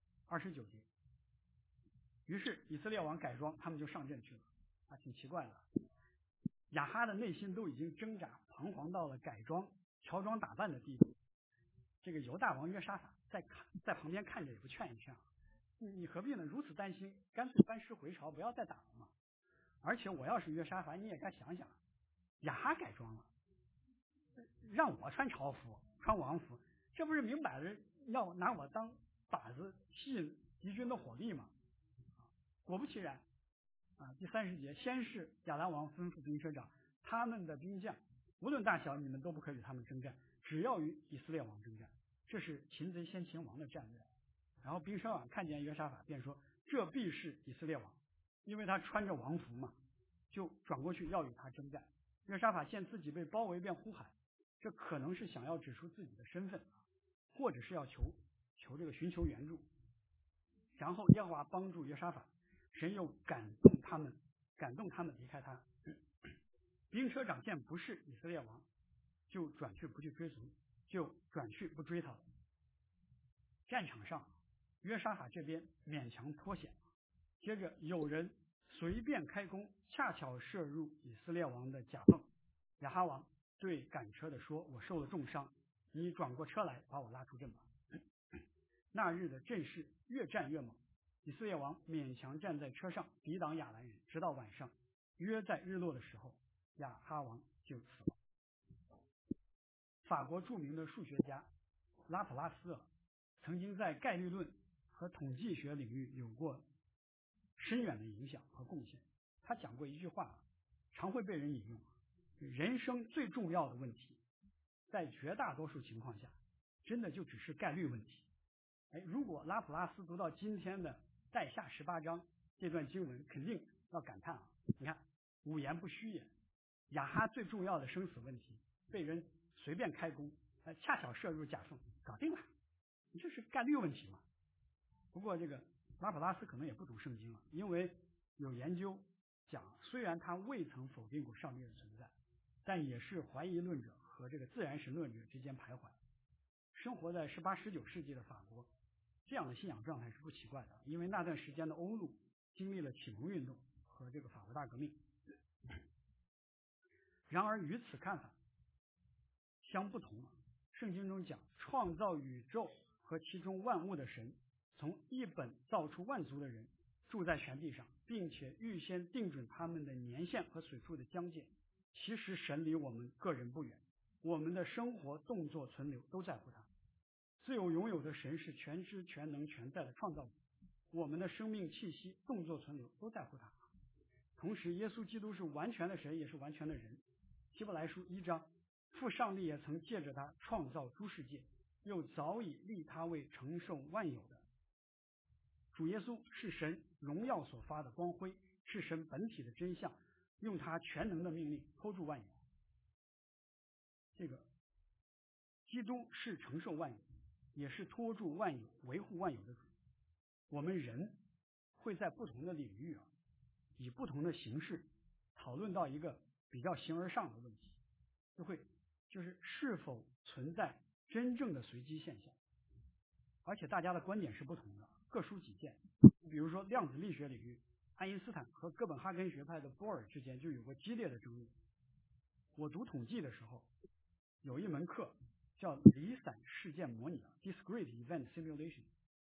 ？29节，于是以色列王改装，他们就上阵去了啊，挺奇怪的。亚哈的内心都已经挣扎彷徨到了改装乔装打扮的地步。这个犹大王约沙法在旁边看着也不劝一劝啊，你何必呢？如此担心，干脆班师回朝，不要再打了嘛。而且我要是约沙法，你也该想想，亚哈改装了，让我穿朝服穿王服，这不是明摆着要拿我当靶子吸引敌军的火力吗？果不其然啊，第30节，先是亚兰王吩咐兵车长，他们的兵将无论大小，你们都不可与他们征战，只要与以色列王征战。这是擒贼先擒王的战略。然后兵车长看见约沙法，便说：“这必是以色列王，因为他穿着王服嘛。”就转过去要与他征战。约沙法见自己被包围，便呼喊，这可能是想要指出自己的身份，或者是要寻求援助。然后耶和华帮助约沙法，神又感动他们离开他。兵车长见不是以色列王，就转去不去追逐，就转去不追他了。战场上，约沙法这边勉强脱险，接着有人随便开弓，恰巧射入以色列王的甲缝。亚哈王对赶车的说：“我受了重伤，你转过车来把我拉出阵吧。”那日的阵势越战越猛，以色列王勉强站在车上抵挡亚兰人，直到晚上，约在日落的时候，亚哈王就死了。法国著名的数学家拉普拉斯曾经在概率论和统计学领域有过深远的影响和贡献。他讲过一句话，常会被人引用：人生最重要的问题，在绝大多数情况下，真的就只是概率问题。如果拉普拉斯读到今天的带下18章这段经文，肯定要感叹啊！你看，五言不虚也。亚哈最重要的生死问题，被人随便开弓，恰巧射入甲缝，搞定了。这是概率问题嘛？不过这个拉普拉斯可能也不读圣经了，因为有研究讲，虽然他未曾否定过上帝的存在，但也是怀疑论者和这个自然神论者之间徘徊。生活在18、19世纪的法国，这样的信仰状态是不奇怪的，因为那段时间的欧陆经历了启蒙运动和这个法国大革命。然而与此看法相不同，圣经中讲，创造宇宙和其中万物的神，从一本造出万族的人，住在全地上，并且预先定准他们的年限和水处的疆界。其实神离我们个人不远，我们的生活、动作、存留都在乎他。自有永有的神是全知、全能、全在的创造者，我们的生命气息、动作、存留都在乎他。同时，耶稣基督是完全的神，也是完全的人。希伯来书1章，父上帝也曾借着他创造诸世界，又早已立他为承受万有的。主耶稣是神荣耀所发的光辉，是神本体的真相，用他全能的命令托住万有。这个基督是承受万有，也是托住万有、维护万有的主。我们人会在不同的领域以不同的形式讨论到一个比较形而上的问题，就是是否存在真正的随机现象，而且大家的观点是不同的，各抒己见。比如说量子力学领域，爱因斯坦和哥本哈根学派的波尔之间就有过激烈的争论。我读统计的时候，有一门课叫离散事件模拟 （Discrete Event Simulation），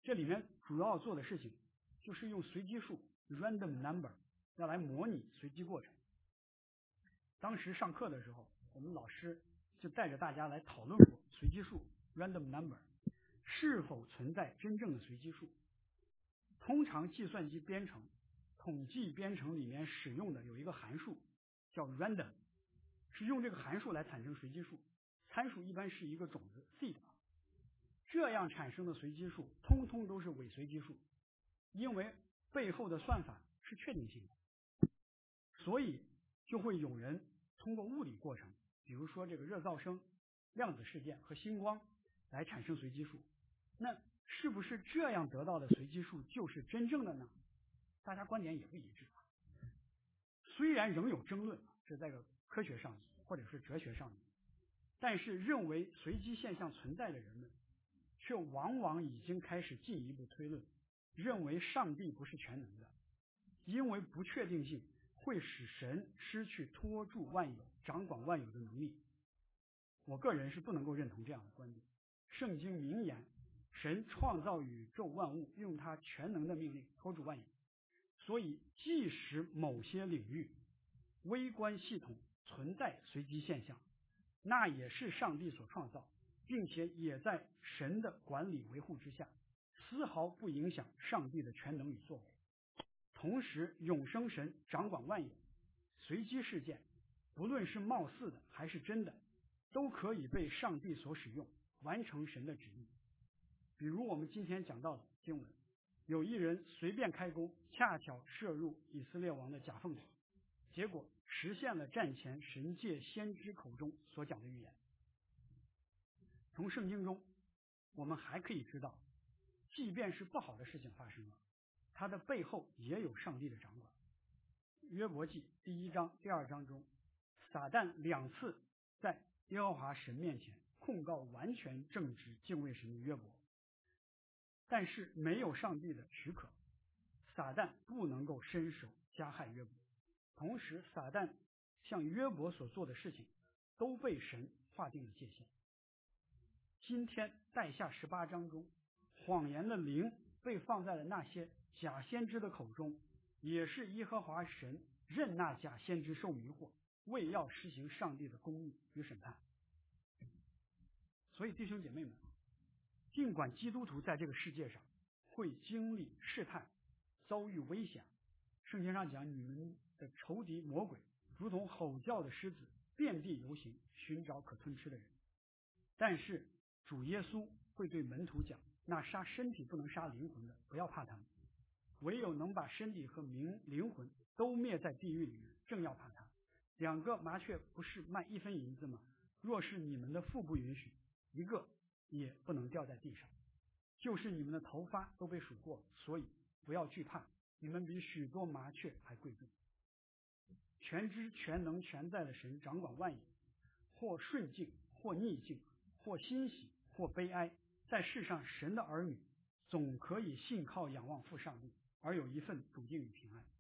这里面主要做的事情就是用随机数 random number 要来模拟随机过程。当时上课的时候，我们老师就带着大家来讨论过随机数 random number 是否存在真正的随机数。通常计算机编程、统计编程里面使用的有一个函数叫 random， 是用这个函数来产生随机数，参数一般是一个种子 seed， 这样产生的随机数通通都是伪随机数，因为背后的算法是确定性的，所以就会有人通过物理过程，比如说这个热噪声、量子事件和星光来产生随机数。那是不是这样得到的随机数就是真正的呢？大家观点也不一致。虽然仍有争论，这在个科学上或者是哲学上，但是认为随机现象存在的人们，却往往已经开始进一步推论，认为上帝不是全能的，因为不确定性会使神失去托住万有、掌管万有的能力。我个人是不能够认同这样的观点。圣经明言，神创造宇宙万物，用他全能的命令托住万有，所以即使某些领域微观系统存在随机现象，那也是上帝所创造，并且也在神的管理维护之下，丝毫不影响上帝的全能与作为。同时，永生神掌管万有，随机事件不论是貌似的还是真的，都可以被上帝所使用，完成神的旨意。比如我们今天讲到的经文，有一人随便开弓，恰巧射入以色列王的甲缝里，结果实现了战前神借先知口中所讲的预言。从圣经中我们还可以知道，即便是不好的事情发生了，它的背后也有上帝的掌管。约伯记第1章、第2章中，撒旦2次在耶和华神面前控告完全正直敬畏神的约伯，但是没有上帝的许可，撒旦不能够伸手加害约伯。同时，撒旦向约伯所做的事情都被神划定了界限。今天带下18章中，谎言的灵被放在了那些假先知的口中，也是耶和华神任那假先知受迷惑，为要实行上帝的公义与审判。所以弟兄姐妹们，尽管基督徒在这个世界上会经历试探、遭遇危险，圣经上讲你们的仇敌魔鬼如同吼叫的狮子，遍地游行，寻找可吞吃的人，但是主耶稣会对门徒讲，那杀身体不能杀灵魂的，不要怕他们，唯有能把身体和灵魂都灭在地狱里面，正要怕他。2个麻雀不是卖1分银子吗？若是你们的父不允许，一个也不能掉在地上。就是你们的头发都被数过，所以不要惧怕，你们比许多麻雀还贵重。全知全能全在的神掌管万有，或顺境或逆境，或欣喜或悲哀，在世上神的儿女总可以信靠仰望父上帝，而有一份笃定与平安。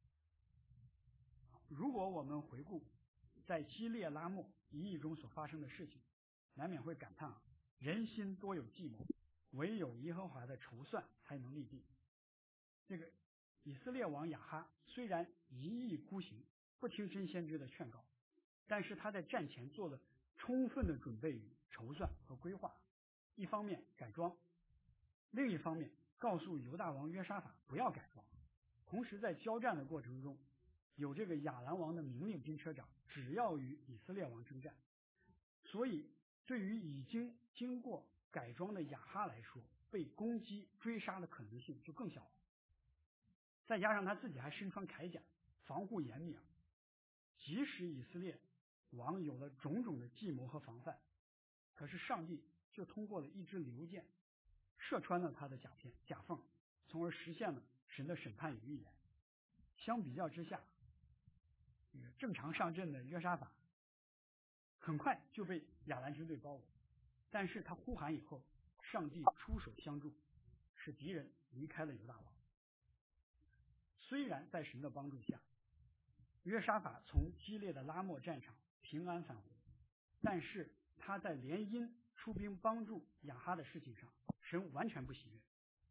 如果我们回顾在基列拉末一役中所发生的事情，难免会感叹人心多有计谋，唯有耶和华的筹算才能立定。这个以色列王亚哈虽然一意孤行，不听真先知的劝告，但是他在战前做了充分的准备与筹算和规划，一方面改装，另一方面告诉犹大王约沙法不要改装。同时在交战的过程中，有这个亚兰王的明令兵车长只要与以色列王征战，所以对于已经经过改装的亚哈来说，被攻击追杀的可能性就更小了。再加上他自己还身穿铠甲，防护严密，即使以色列王有了种种的计谋和防范，可是上帝就通过了一支流箭射穿了他的甲缝，从而实现了神的审判与预言。相比较之下，正常上阵的约沙法很快就被亚兰军队包围，但是他呼喊以后，上帝出手相助，使敌人离开了犹大王。虽然在神的帮助下，约沙法从激烈的拉末战场平安返回，但是他在联姻出兵帮助亚哈的事情上，神完全不喜悦，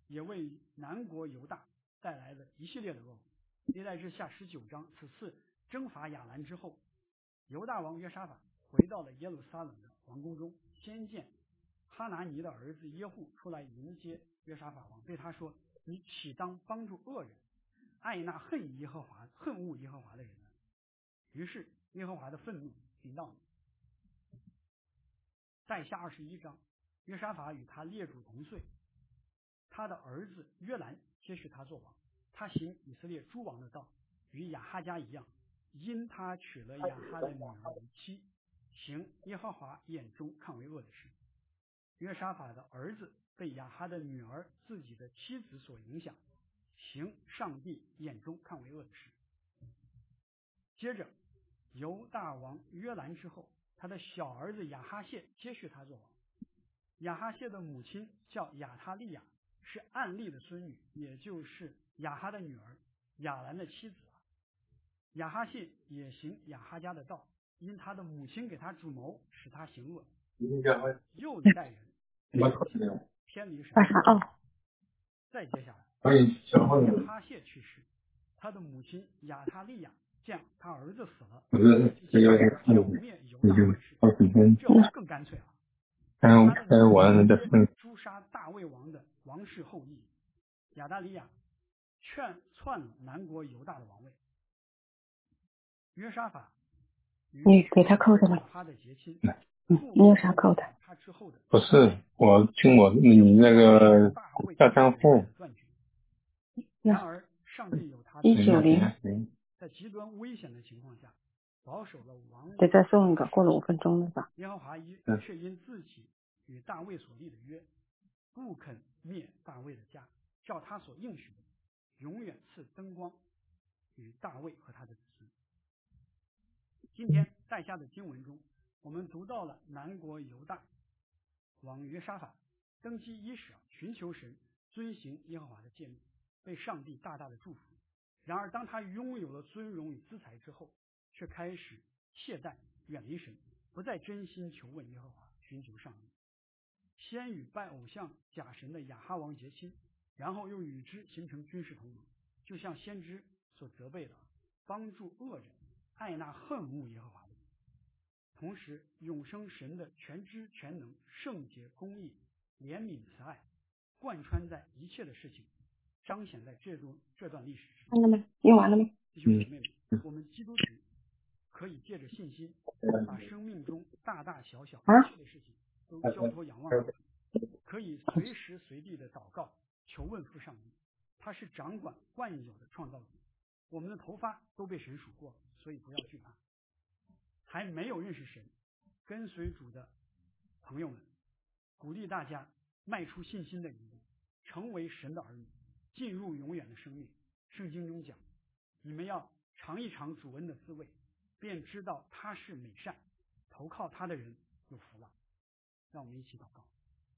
也为南国犹大带来了一系列的恶果。历代志下19章，此次征伐亚兰之后，犹大王约沙法回到了耶路撒冷的王宫中，先见哈拿尼的儿子耶户出来迎接约沙法王，对他说：“你岂当帮助恶人，爱那恨恶耶和华的人呢？”于是耶和华的愤怒临到你。在下21章，约沙法与他列祖同岁，他的儿子约兰接续他做王。他行以色列诸王的道，与亚哈家一样，因他娶了亚哈的女儿为妻，行耶和华眼中看为恶的事。约沙法的儿子被亚哈的女儿自己的妻子所影响，行上帝眼中看为恶的事。接着犹大王约兰之后，他的小儿子亚哈谢接续他做王。亚哈谢的母亲叫亚他利亚，是暗利的孙女，也就是亚哈的女儿亚兰的妻子。亚哈谢也行亚哈家的道，因他的母亲给他主谋，使他行恶。又一代人偏离神。再接下来，亚哈谢去世，他的母亲亚他利亚见他儿子死了，就剿灭犹大的事，这更干脆了。他的母亲诛杀大卫王的王室后裔，亚大利亚篡了南国犹大的王位。约沙法你给他扣的吗？ 他的结亲， 你有啥扣的？ 他之后的不是，我听你那个大账户。 然而上帝有他 190， 在极端危险的情况下保守了王位。 得再送一个，过了5分钟了吧？ 耶和华却因自己与大卫所立的约，不肯灭大卫的家，照他所应许的，永远赐灯光与大卫和他的子孙。今天在下的经文中，我们读到了南国犹大王约沙法登基伊始，寻求神，遵行耶和华的诫命，被上帝大大的祝福。然而当他拥有了尊荣与资财之后，却开始懈怠，远离神，不再真心求问耶和华，寻求上帝。先与拜偶像假神的亚哈王结亲，然后又与之形成军事同盟，就像先知所责备的，帮助恶人，爱那恨恶耶和华的人。同时永生神的全知全能、圣洁、公义、怜悯、慈爱贯穿在一切的事情，彰显在这段历史之中。 看了吗？用完了吗？ 弟兄姐妹们，我们基督徒可以借着信心，把生命中大大小小一切的事情都交托仰望主，可以随时随地的祷告求问父上帝，他是掌管万有的创造主。我们的头发都被神数过，所以不要惧怕。还没有认识神跟随主的朋友们，鼓励大家迈出信心的一步，成为神的儿女，进入永远的生命。圣经中讲，你们要尝一尝主恩的滋味，便知道他是美善，投靠他的人有福了。让我们一起祷告。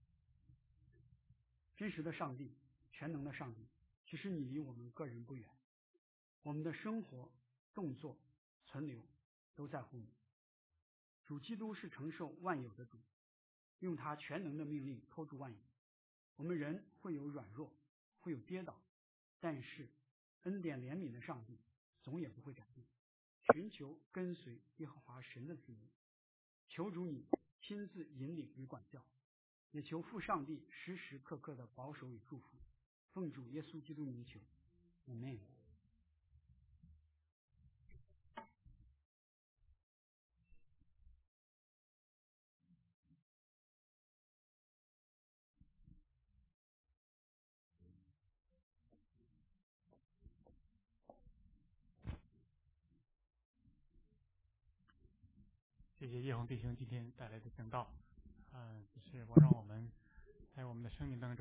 真实的上帝，全能的上帝，其实你离我们个人不远，我们的生活、动作、存留都在乎你。主基督是承受万有的主，用他全能的命令托住万有。我们人会有软弱，会有跌倒，但是恩典怜悯的上帝总也不会改变。寻求跟随耶和华神的子民，求主你亲自引领与管教，也求父上帝时时刻刻的保守与祝福。奉主耶稣基督名求，阿们。 谢谢叶红弟兄今天带来的讲道，就是让我们在我们的生命当中